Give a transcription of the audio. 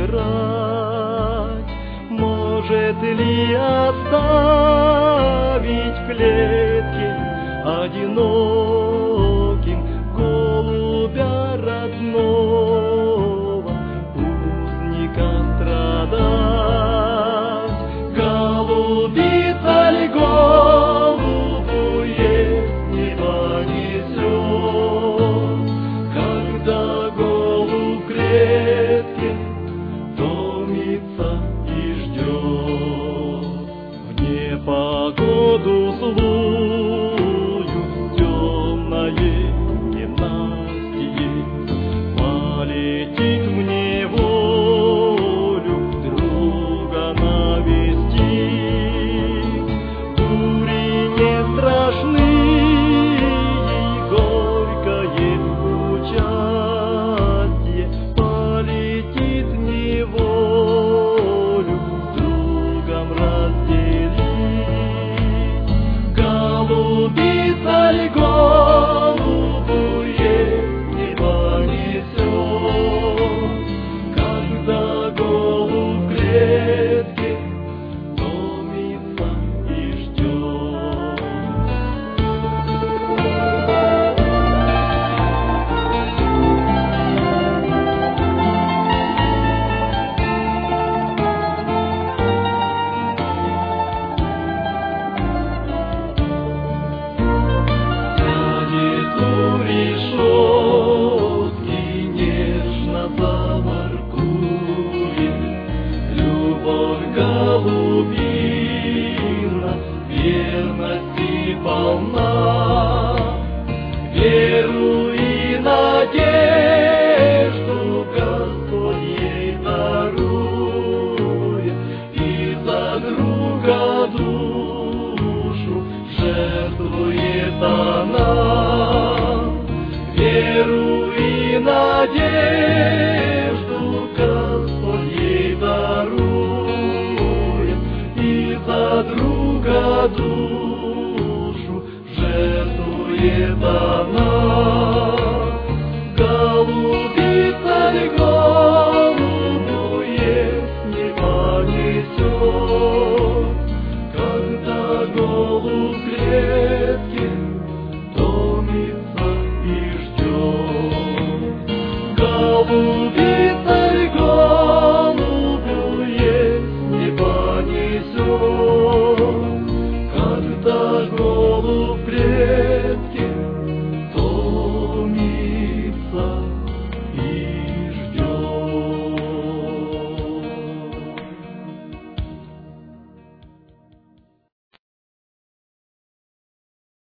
умирать. Может ли оставить в клетке одиноким голубя родного, узника страдать? Голубица ли голубу есть небо несет, когда голубь в клетке томится и ждет? В непогоду злую, темное ненастье, полетит в неволю друга навестить. Бури не страшны, ей горькое участие, полетит в неволю другом разделить. Голубица ли голубу есть небо несет, когда голубь в клетке томится и ждет? Сядет у решетки, нежно заворкует, любовь голубина верности полна, веру и надежду Господь ей дарует, и за друга душу жертвует она. Веру и надежду Господь ей дарует, и за друга душу жертвует она. Голубица ли голубу есть небо несет, когда голубь в клетке томится и ждет? Голубица ли голубю есть небо несет,